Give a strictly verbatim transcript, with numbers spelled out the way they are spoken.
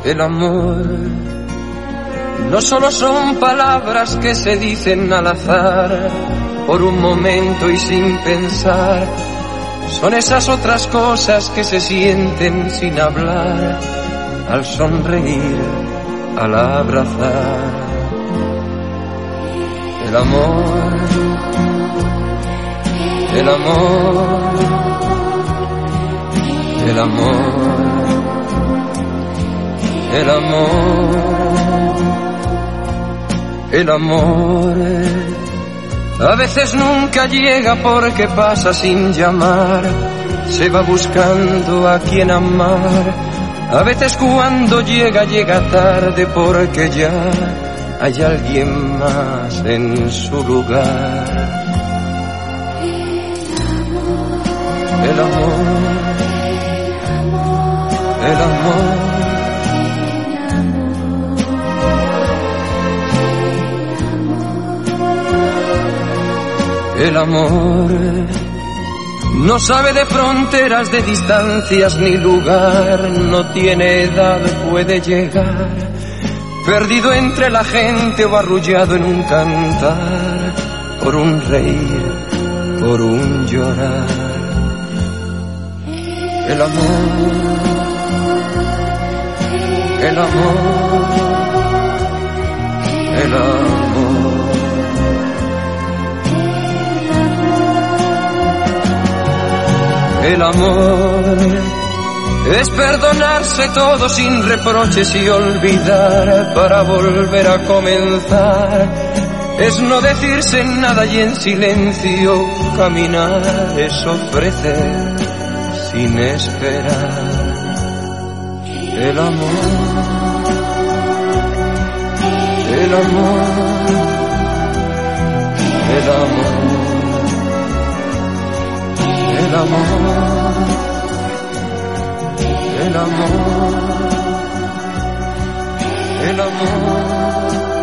El amor no solo son palabras que se dicen al azar, por un momento y sin pensar. Son esas otras cosas que se sienten sin hablar, al sonreír, al abrazar. El amor, el amor, el amor, el amor, el amor. A veces nunca llega porque pasa sin llamar, se va buscando a quien amar. A veces cuando llega, llega tarde porque ya hay alguien más en su lugar. El amor, el amor, el amor no sabe de fronteras, de distancias ni lugar, no tiene edad, puede llegar, perdido entre la gente o arrullado en un cantar, por un reír, por un llorar. El amor, el amor, el amor. El amor es perdonarse todo sin reproches y olvidar para volver a comenzar. Es no decirse nada y en silencio caminar. Es ofrecer sin esperar. El amor, el amor, el amor. El amor, el amor, el amor.